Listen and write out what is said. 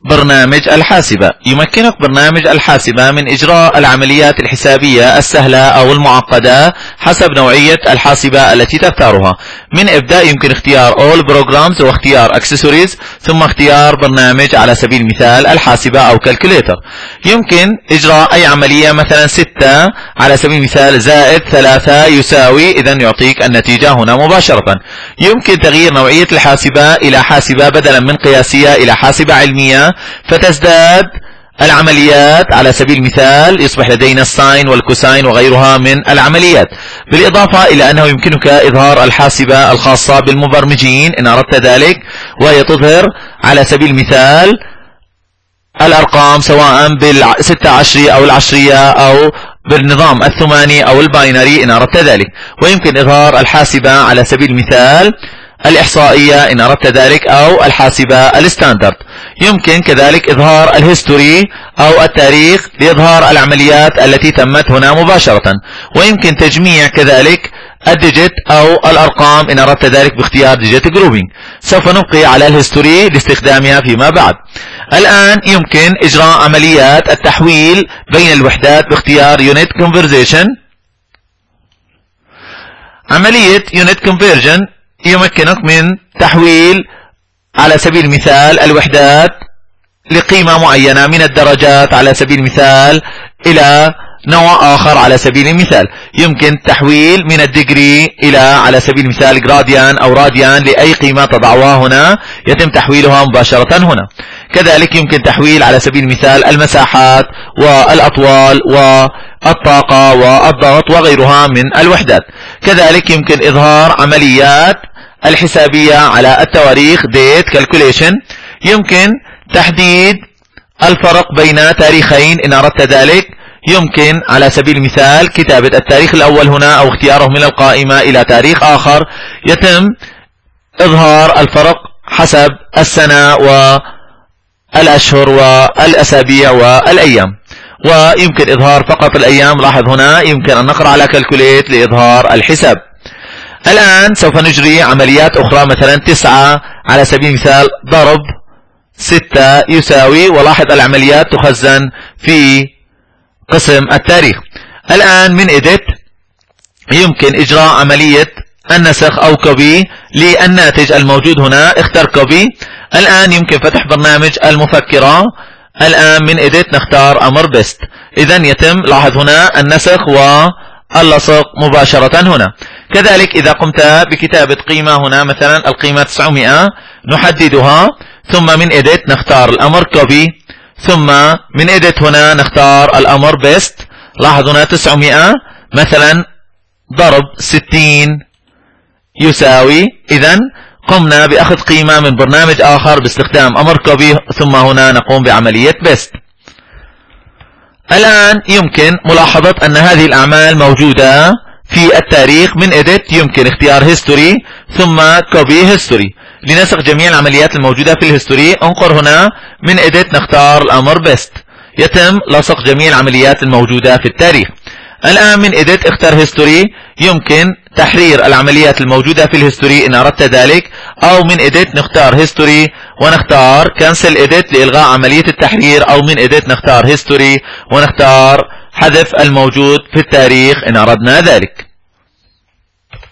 برنامج الحاسبة. يمكنك برنامج الحاسبة من إجراء العمليات الحسابية السهلة أو المعقدة حسب نوعية الحاسبة التي تختارها. من إبداء يمكن اختيار All Programs واختيار Accessories ثم اختيار برنامج على سبيل المثال الحاسبة أو Calculator. يمكن إجراء أي عملية مثلا 6 على سبيل المثال زائد 3 يساوي، إذا يعطيك النتيجة هنا مباشرة. يمكن تغيير نوعية الحاسبة إلى حاسبة بدلا من قياسية إلى حاسبة علمية، فتزداد العمليات على سبيل المثال، يصبح لدينا الساين والكوساين وغيرها من العمليات. بالإضافة إلى أنه يمكنك إظهار الحاسبة الخاصة بالمبرمجين إن أردت ذلك، وهي تظهر على سبيل المثال الأرقام سواء بال16 أو العشرية أو بالنظام الثماني أو الباينري إن أردت ذلك. ويمكن إظهار الحاسبة على سبيل المثال الإحصائية إن أردت ذلك أو الحاسبة الستاندرد. يمكن كذلك إظهار الهيستوري أو التاريخ لإظهار العمليات التي تمت هنا مباشرة. ويمكن تجميع كذلك الديجيت أو الأرقام إن أردت ذلك باختيار ديجيت جروبينج. سوف نبقي على الهيستوري لاستخدامها فيما بعد. الآن يمكن إجراء عمليات التحويل بين الوحدات باختيار Unit Conversion. عملية Unit Conversion يمكنك من تحويل على سبيل المثال الوحدات لقيمة معينة من الدرجات على سبيل المثال إلى نوع آخر. على سبيل المثال يمكن تحويل من الديجري إلى على سبيل المثال جراديان أو راديان، لأي قيمة تضعوها هنا يتم تحويلها مباشرة هنا. كذلك يمكن تحويل على سبيل المثال المساحات والأطوال والطاقة والضغط وغيرها من الوحدات. كذلك يمكن إظهار عمليات الحسابية على التواريخ date calculation. يمكن تحديد الفرق بين تاريخين إن أردت ذلك. يمكن على سبيل المثال كتابة التاريخ الأول هنا أو اختياره من القائمة إلى تاريخ آخر. يتم إظهار الفرق حسب السنة والأشهر والأسابيع والأيام. ويمكن إظهار فقط الأيام. لاحظ هنا يمكن أن نقرأ على كالكوليت لإظهار الحساب. الآن سوف نجري عمليات أخرى، مثلا 9 على سبيل المثال ضرب 6 يساوي، ولاحظ العمليات تخزن في قسم التاريخ. الآن من Edit يمكن إجراء عملية النسخ أو كوبي للناتج الموجود هنا. اختر كوبي. الآن يمكن فتح برنامج المفكرة. الآن من Edit نختار أمر بيست. إذا يتم، لاحظ هنا النسخ واللصق مباشرة هنا. كذلك إذا قمت بكتابة قيمة هنا مثلا القيمة 900 نحددها، ثم من Edit نختار الأمر كوبي، ثم من Edit هنا نختار الأمر بيست. لاحظ هنا 900 مثلا ضرب 60 يساوي. إذا قمنا بأخذ قيمة من برنامج آخر باستخدام أمر كوبي، ثم هنا نقوم بعملية بيست. الآن يمكن ملاحظة أن هذه الأعمال موجودة في التاريخ. من Edit يمكن اختيار هيستوري ثم كوبي هيستوري لنسخ جميع العمليات الموجودة في الهيستوري. انقر هنا من Edit نختار الأمر بيست. يتم لصق جميع العمليات الموجودة في التاريخ. الآن من Edit اختر هيستوري. يمكن تحرير العمليات الموجودة في الهيستوري إن أردت ذلك، أو من Edit نختار هيستوري ونختار Cancel Edit لإلغاء عملية التحرير، أو من Edit نختار هيستوري ونختار حذف الموجود في التاريخ إن أردنا ذلك.